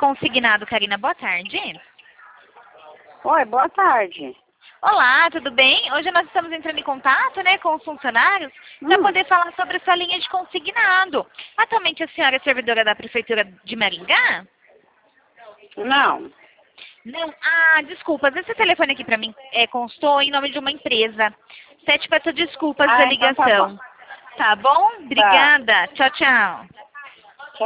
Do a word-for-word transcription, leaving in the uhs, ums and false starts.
Consignado, Karina. Boa tarde. Oi, boa tarde. Olá, tudo bem? Hoje nós estamos entrando em contato, né, com os funcionários para Hum. poder falar sobre essa linha de consignado. Atualmente a senhora é servidora da Prefeitura de Maringá? Não. Não. Ah, desculpas. Esse telefone aqui para mim é, constou em nome de uma empresa. Sete peço desculpas Ah, da então tá ligação. bom. Tá bom? Obrigada. Tchau, tchau.